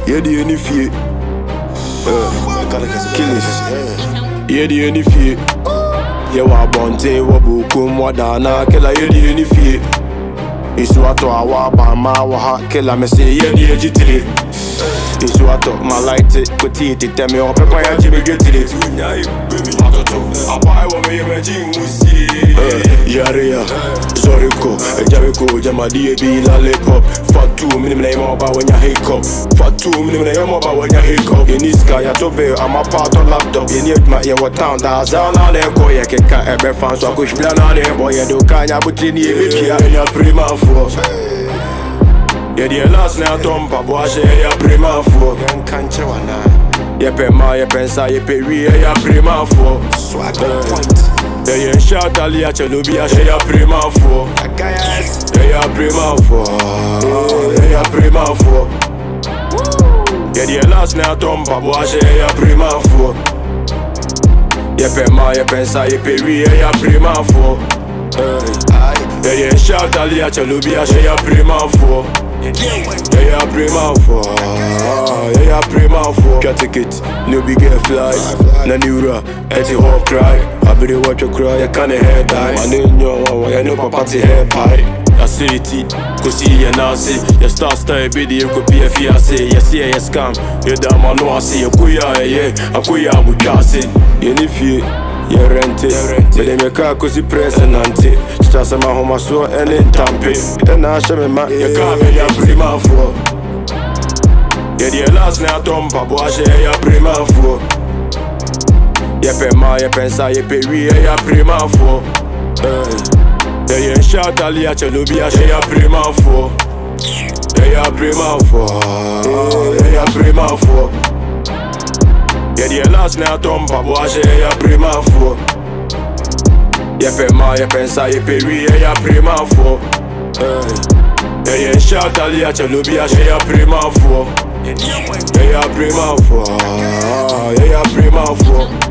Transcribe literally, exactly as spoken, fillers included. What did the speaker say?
Yeah, the any fear. Killers. Yeah, the any fear. Yeah, wa bonte wa bukum wa dana killer. Yeah, the any fear. Isu ato awa ba ma wa ha killer. Me say yeah, the agitated. Isu ato my light it, put it, tell me up kwa ya jibe get it. Matoto, abai wa me me jimusi. Yaria, Zoriko, Jericho, Jamadi be la lip-hop. Fatu, minimum name about when you hiccup. Fatu, minimum name about when you hiccup. In this guy, I tobe, I'm a part of laptop. You need my yawa town, that's all on there. Go, you can't ever find so I push plan on there. Boy, you do can't, but you need me, and you're prima for. Yeah, the last night, Tom, Papa, you're prima for. Can't you, and you pay my pensa, you pay real, you're prima for. Swag point. Yeah, yeah, shout Ali at Chalubia, she a prima for. Yeah, yeah, prima for. Yeah, yeah, prima for. Yeah, the last night, Tom, Papa, she a prima for. Yeah, pay my pensa, you pay real, yeah, prima for. Yeah, yeah, shout Ali at Chalubia, she a prima for. Yeah, yeah, prima for. Yeah, yeah, prima for. Can't take it, no big air fly. Nanura, Eddie Hawk cry. I be the watch you cry, I can't hear die. My name, yo, I know my party hair pie. I see it, go see you now, see. You start style, be the go be a fiancé. You see, you scam. You damn, I know I see you. Kuya, yeah, I kuya, I'm with Cassie. You need fear. You rent it, but they make a cause you press and anti. Start some home, I saw any tampe. Then I show me, man, you can't be a prima for. Yeah, the last night, Tom, Papa, share your prima for. Yeah, pay my pensa, you pay real, you're prima for. Yeah, yeah, shout Ali at Chalubia, share your prima for. Yeah, you're prima for. Yeah, you're prima for. Yeah, the last night, Tom, Papa, share your prima for. Yeah, pay my pensa, you pay real, you're prima for. Yeah, yeah, shout Ali at Chalubia, share your prima for. Yeah, you're prima for. Yeah, you're prima for.